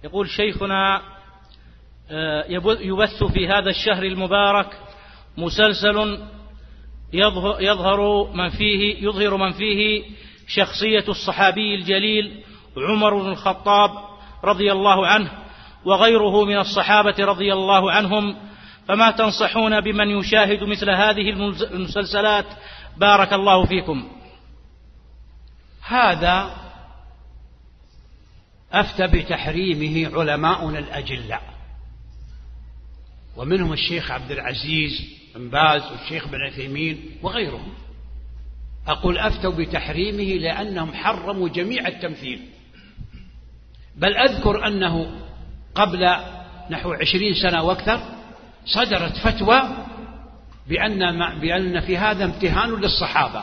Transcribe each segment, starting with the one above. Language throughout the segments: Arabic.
يقول شيخنا يبث في هذا الشهر المبارك مسلسل يظهر من فيه شخصية الصحابي الجليل عمر بن الخطاب رضي الله عنه وغيره من الصحابة رضي الله عنهم، فما تنصحون بمن يشاهد مثل هذه المسلسلات؟ بارك الله فيكم. هذا أفتى بتحريمه علماؤنا الأجلاء، ومنهم الشيخ عبد العزيز بن باز والشيخ بن عثيمين وغيرهم. أقول أفتوا بتحريمه لأنهم حرموا جميع التمثيل. بل أذكر أنه قبل نحو 20 سنة وأكثر صدرت فتوى بأن في هذا امتهان للصحابة،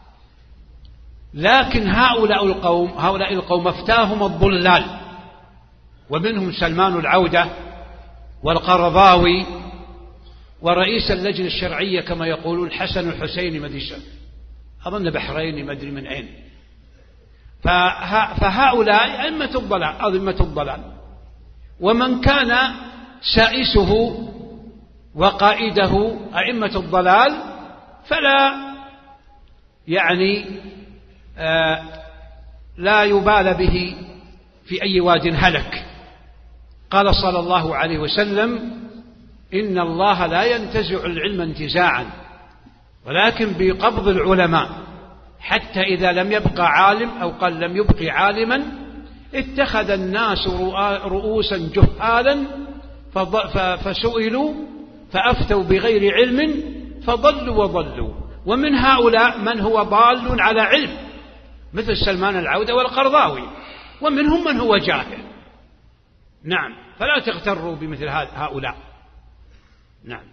لكن هؤلاء القوم افتاهم الضلال، ومنهم سلمان العودة والقرضاوي ورئيس اللجنة الشرعية كما يقولون حسن الحسيني مدرسة أظن بحرين مدري من أين. فهؤلاء أئمة الضلال، ومن كان سائسه وقائده أئمة الضلال فلا لا يبال به في أي واد هلك. قال صلى الله عليه وسلم: إن الله لا ينتزع العلم انتزاعا ولكن بقبض العلماء، حتى إذا لم يبقى عالم أو قال لم يبقي عالما اتخذ الناس رؤوسا جهالا فسئلوا فأفتوا بغير علم فضلوا وضلوا. ومن هؤلاء من هو ضال على علم مثل سلمان العودة والقرضاوي، ومنهم من هو جاهل. نعم، فلا تغتروا بمثل هؤلاء. نعم.